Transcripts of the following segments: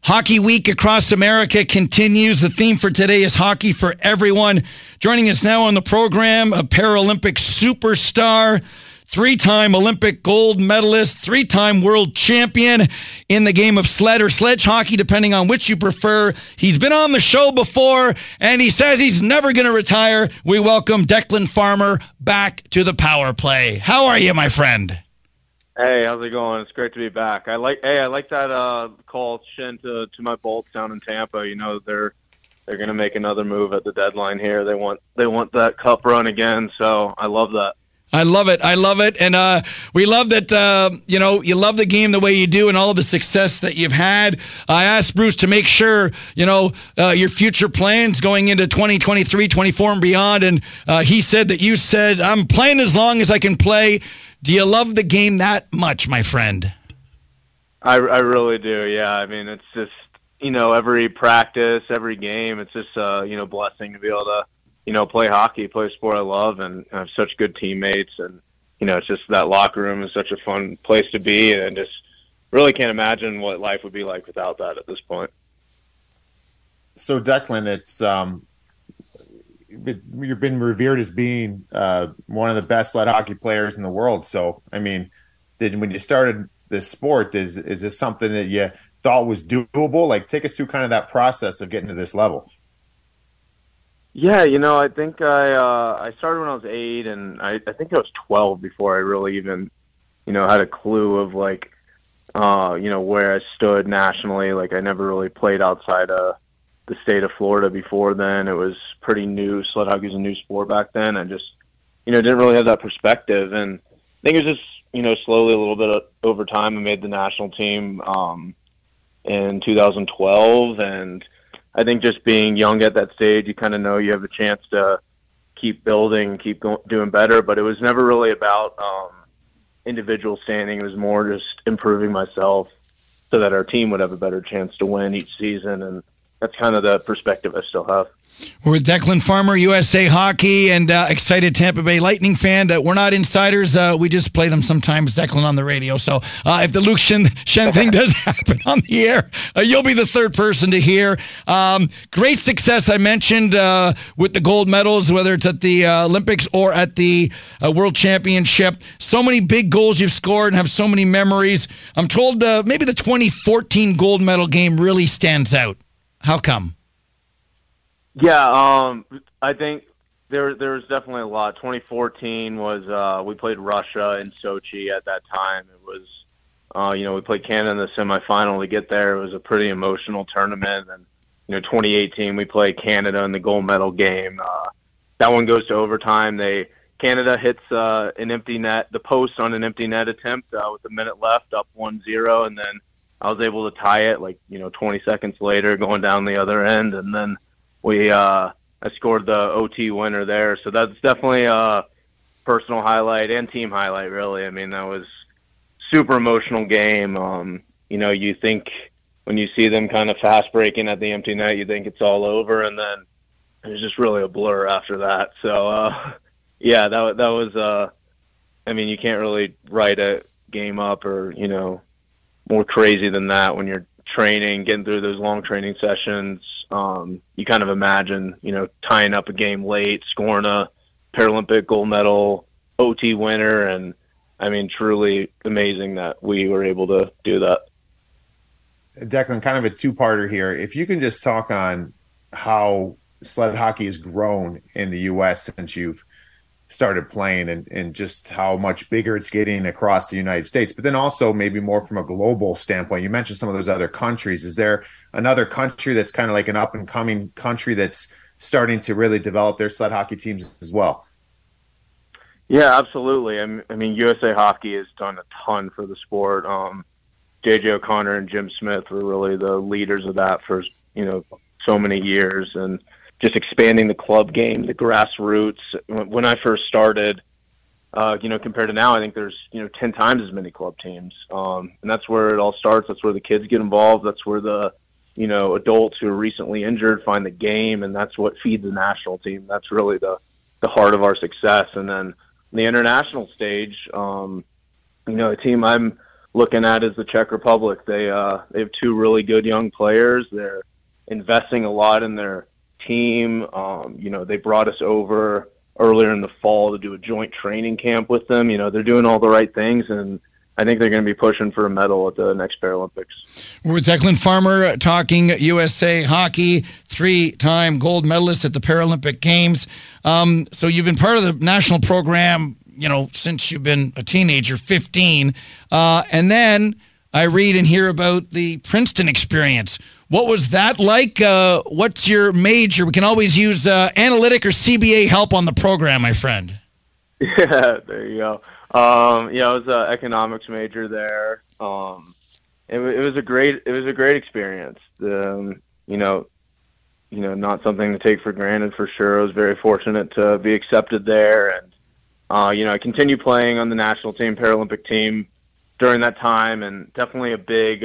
Hockey Week across America continues. The theme for today is hockey for everyone. Joining us now on the program, a Paralympic superstar, three-time Olympic gold medalist, three-time world champion in the game of sled or sledge hockey, depending on which you prefer. He's been on the show before, and he says he's never going to retire. We welcome Declan Farmer back to the Power Play. How are you, my friend? Hey, how's it going? It's great to be back. I like that call, Shin, to my Bolts down in Tampa. You know, they're going to make another move at the deadline here. They want that cup run again, so I love that. I love it. And we love that, you love the game the way you do and all of the success that you've had. I asked Bruce to make sure, your future plans going into 2023, 24 and beyond. And he said that you said, I'm playing as long as I can play. Do you love the game that much, my friend? I really do, yeah. I mean, it's just, every practice, every game, it's just, blessing to be able to, play hockey, play a sport I love, and have such good teammates. And, it's just that locker room is such a fun place to be, and just really can't imagine what life would be like without that at this point. So, Declan, it's you've been revered as being one of the best sled hockey players in the world. So, I mean, when you started this sport, is this something that you thought was doable? Like, take us through kind of that process of getting to this level. Yeah, I think I started when I was 8, and I think I was 12 before I really even, had a clue of where I stood nationally. Like, I never really played outside of the state of Florida before then. It was pretty new. Sled hockey was a new sport back then. I just, didn't really have that perspective. And I think it was just, slowly a little bit over time, I made the national team in 2012. And I think just being young at that stage, you kind of know you have a chance to keep building, doing better. But it was never really about individual standing. It was more just improving myself so that our team would have a better chance to win each season. And that's kind of the perspective I still have. We're with Declan Farmer, USA Hockey, and excited Tampa Bay Lightning fan. We're not insiders. We just play them sometimes, Declan, on the radio. So if the Luke Shen thing does happen on the air, you'll be the third person to hear. Great success, I mentioned, with the gold medals, whether it's at the Olympics or at the World Championship. So many big goals you've scored and have so many memories. I'm told maybe the 2014 gold medal game really stands out. How come? Yeah, I think there was definitely a lot. 2014 was we played Russia in Sochi at that time. It was we played Canada in the semifinal to get there. It was a pretty emotional tournament. And 2018 we played Canada in the gold medal game. That one goes to overtime. Canada hits an empty net, the post on an empty net attempt with a minute left, up 1-0, and then I was able to tie it 20 seconds later, going down the other end, and then I scored the OT winner there. So that's definitely a personal highlight and team highlight, really. I mean, that was super emotional game. You think when you see them kind of fast breaking at the empty net, you think it's all over, and then it was just really a blur after that. So, yeah, that was, you can't really write a game up or, more crazy than that when you're training, getting through those long training sessions. You kind of imagine, tying up a game late, scoring a Paralympic gold medal, OT winner, and truly amazing that we were able to do that. Declan, kind of a two-parter here. If you can just talk on how sled hockey has grown in the U.S. since you've started playing and just how much bigger it's getting across the United States, but then also maybe more from a global standpoint. You mentioned some of those other countries. Is there another country that's kind of like an up and coming country that's starting to really develop their sled hockey teams as well? Yeah, absolutely. USA Hockey has done a ton for the sport. JJ O'Connor and Jim Smith were really the leaders of that for, so many years, and just expanding the club game, the grassroots. When I first started, compared to now, I think there's, 10 times as many club teams. And that's where it all starts. That's where the kids get involved. That's where the, adults who are recently injured find the game, and that's what feeds the national team. That's really the heart of our success. And then the international stage, a team I'm looking at is the Czech Republic. They have two really good young players. They're investing a lot in their team. They brought us over earlier in the fall to do a joint training camp with them. They're doing all the right things, and I think they're going to be pushing for a medal at the next Paralympics. We're with Declan Farmer talking USA hockey, 3-time gold medalist at the Paralympic Games. So you've been part of the national program, since you've been a teenager, 15. And then I read and hear about the Princeton experience. What was that like? What's your major? We can always use analytic or CBA help on the program, my friend. Yeah, there you go. I was an economics major there. It was a great experience. Not something to take for granted for sure. I was very fortunate to be accepted there, and I continued playing on the national team, Paralympic team during that time, and definitely a big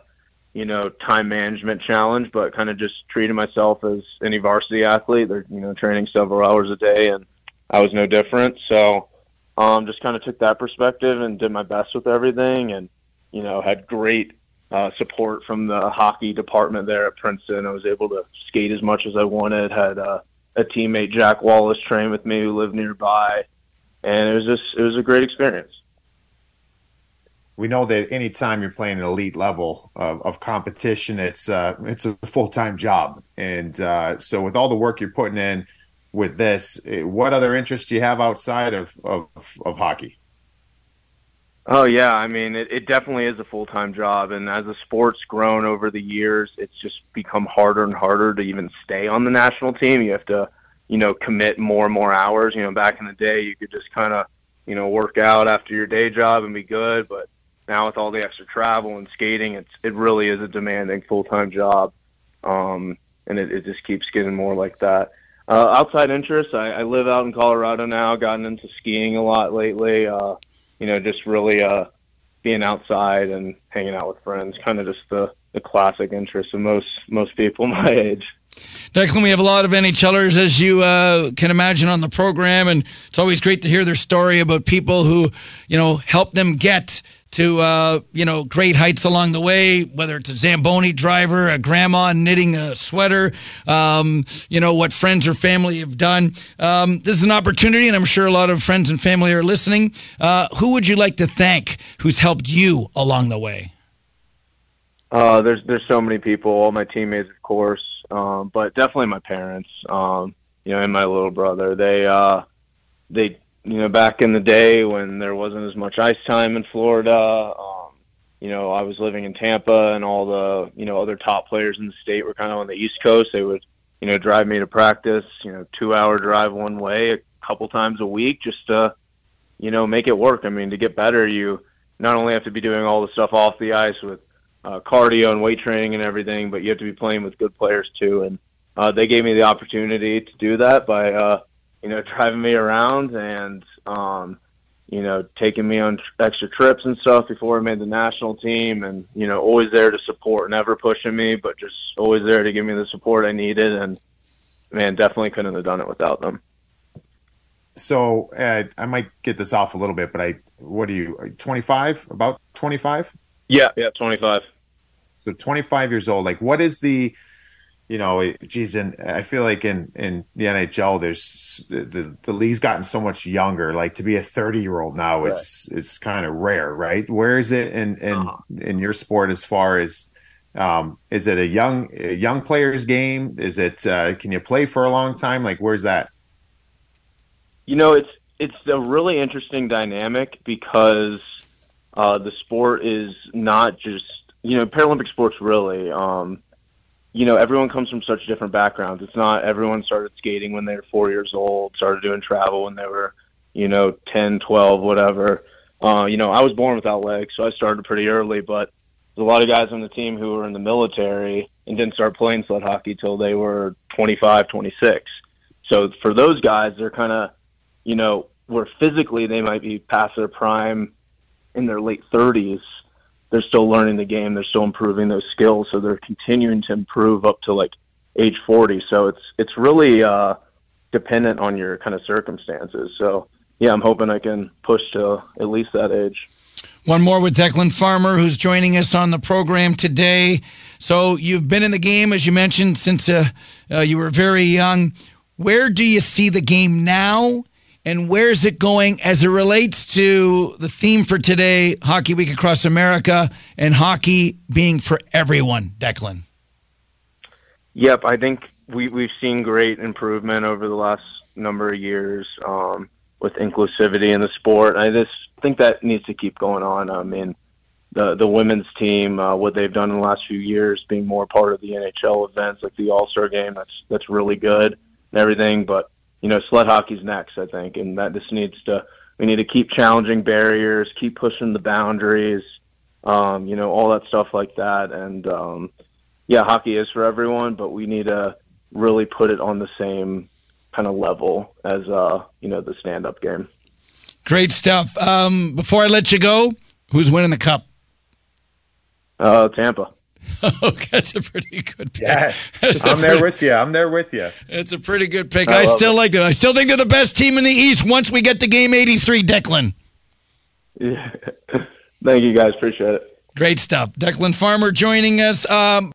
time management challenge, but kind of just treated myself as any varsity athlete. They're training several hours a day, and I was no different. So just kind of took that perspective and did my best with everything, and had great support from the hockey department there at Princeton. I was able to skate as much as I wanted. Had a teammate, Jack Wallace, train with me who lived nearby, and it was a great experience. We know that anytime you're playing an elite level of competition, it's a full-time job. And so with all the work you're putting in with this, what other interests do you have outside of hockey? Oh, yeah. I mean, it definitely is a full-time job. And as the sport's grown over the years, it's just become harder and harder to even stay on the national team. You have to, commit more and more hours. Back in the day, you could just kind of, work out after your day job and be good. But now with all the extra travel and skating, it really is a demanding full-time job. And it just keeps getting more like that. Outside interests, I live out in Colorado now, gotten into skiing a lot lately. Just really being outside and hanging out with friends, kind of just the classic interests of most people my age. Declan, we have a lot of NHLers, as you can imagine, on the program, and it's always great to hear their story about people who, helped them get to, great heights along the way, whether it's a Zamboni driver, a grandma knitting a sweater, what friends or family have done. This is an opportunity, and I'm sure a lot of friends and family are listening. Who would you like to thank who's helped you along the way? There's so many people, all my teammates, of course, but definitely my parents, and my little brother. They back in the day when there wasn't as much ice time in Florida, I was living in Tampa, and all the, other top players in the state were kind of on the East Coast. They would, drive me to practice, 2-hour drive one way a couple times a week just to, make it work. I mean, to get better, you not only have to be doing all the stuff off the ice with cardio and weight training and everything, but you have to be playing with good players too. And they gave me the opportunity to do that by, driving me around and, taking me on extra trips and stuff before I made the national team, and, always there to support, never pushing me, but just always there to give me the support I needed. And man, definitely couldn't have done it without them. So I might get this off a little bit, but what are you, 25, about 25? Yeah, 25. So 25 years old, like what is the, and I feel like in the NHL, there's the league's gotten so much younger. Like to be a 30-year-old now, right, it's kind of rare, right? Where is it in your sport as far as, is it a young player's game? Is it, can you play for a long time? Like, where's that? It's a really interesting dynamic because the sport is not just, Paralympic sports really, everyone comes from such different backgrounds. It's not everyone started skating when they were 4 years old, started doing travel when they were, 10, 12, whatever. I was born without legs, so I started pretty early, but there's a lot of guys on the team who were in the military and didn't start playing sled hockey till they were 25, 26. So for those guys, they're kind of, where physically they might be past their prime in their late 30s, they're still learning the game. They're still improving those skills. So they're continuing to improve up to like age 40. So it's really dependent on your kind of circumstances. So yeah, I'm hoping I can push to at least that age. One more with Declan Farmer, who's joining us on the program today. So you've been in the game, as you mentioned, since you were very young. Where do you see the game now, and where's it going as it relates to the theme for today, Hockey Week Across America, and hockey being for everyone, Declan? Yep, I think we've seen great improvement over the last number of years with inclusivity in the sport. I just think that needs to keep going on. I mean, the women's team, what they've done in the last few years, being more part of the NHL events like the All-Star Game, that's really good and everything. But sled hockey's next, I think, and that just we need to keep challenging barriers, keep pushing the boundaries, all that stuff like that. And hockey is for everyone, but we need to really put it on the same kind of level as the stand-up game. Great stuff. Before I let you go, who's winning the cup? Tampa. Okay, that's a pretty good pick. Yes, I'm there with you. It's a pretty good pick. I still like it. I still think they're the best team in the East once we get to game 83, Declan. Yeah. Thank you, guys. Appreciate it. Great stuff. Declan Farmer joining us.